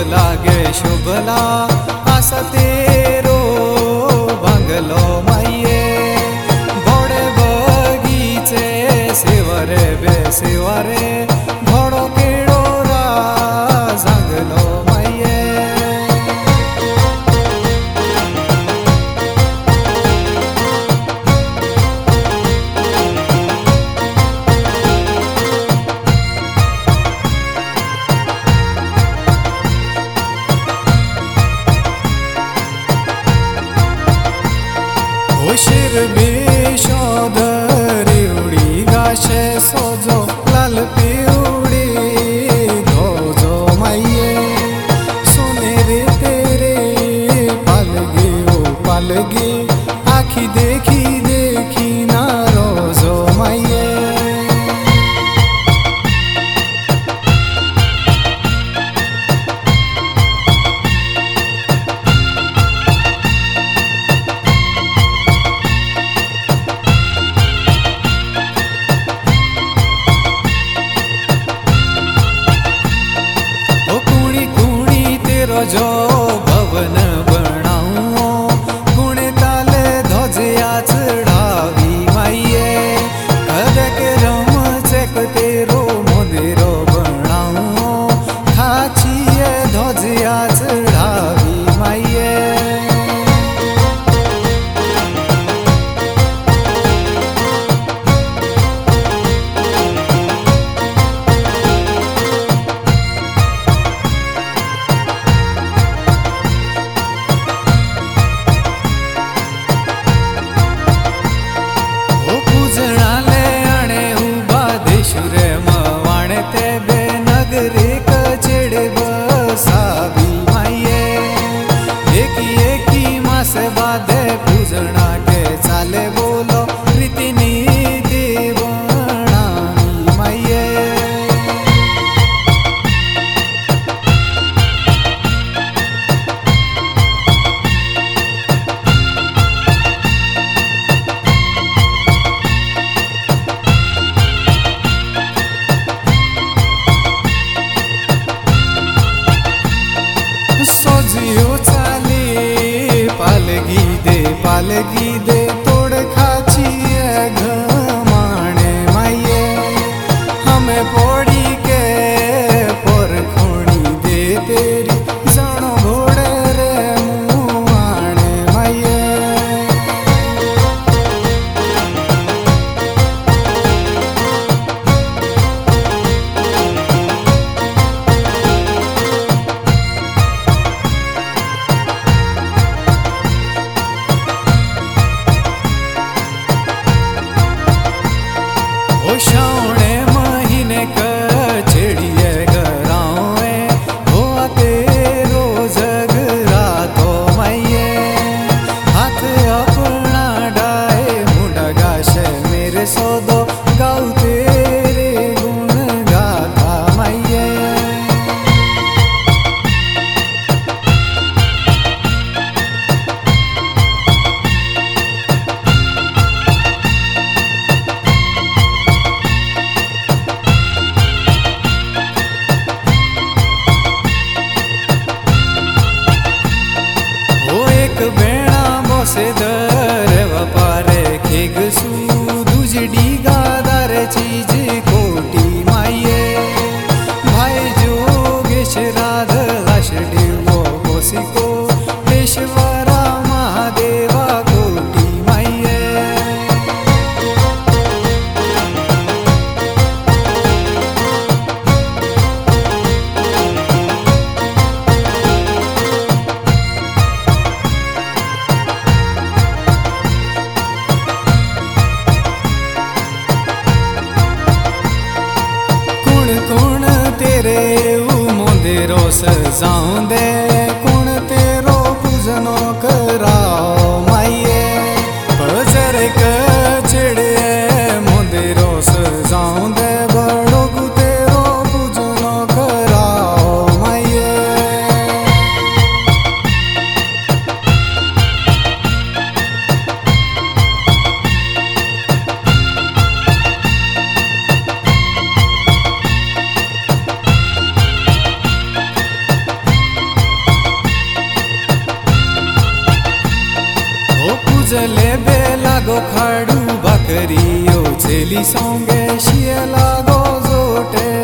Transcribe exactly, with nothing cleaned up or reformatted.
लागे शुभला आसा तेरो बंगलो माये बड़े बगीचे सेवारे बे सेवारे घोड़ो केड़ो जंगलो माये शिर बेशोधरी उड़ी गाशे सोजो लाल पिउड़ी धोजो माये सुनेरे तेरे पालगी ओ पालगी आखी देखी देखी ना रोजो माये जो भवन बनाऊं गुणे ताले ध्वजिया चढ़ावी माये कदे के रम चेक तेरो मोदेरो बनाऊं थाचिए ध्वजिया चढ़ावी माये से बाधे पूजना के चाले बोलो रीति नीति बनानी माये सोजियो चाली पालगी दे पालगी दे तोड़ खाचिए घमाने माये हमें पोड़ी के पर खोणी दे तेरी जानो घोड़े रे मुआने माये श्रावणे महीने कचड़िए गरावे हो तेरो जगरातो माये हाथ अपना डाए मुंडा गाशे मेरे सोदो गाऊ तेरे गुण गाथा माये बेणा बोसे दर वपारे खेगसू दुजड़ी गादार चीज कोटी माये भाई जोगेश राध लाशडी वो कोसी को पेशवारा महादेवा कोटी माये तेरे मोदेरो सजाऊं दे कुण तेरो पूजनो कराओ माये बजर कचड़े मोदेरो सजाऊं दे बड़ो को तेरो पूजनो कराओ माये जलेबे लागो खाडू भाकरियो चेली सोंगे शिये लागो जोटे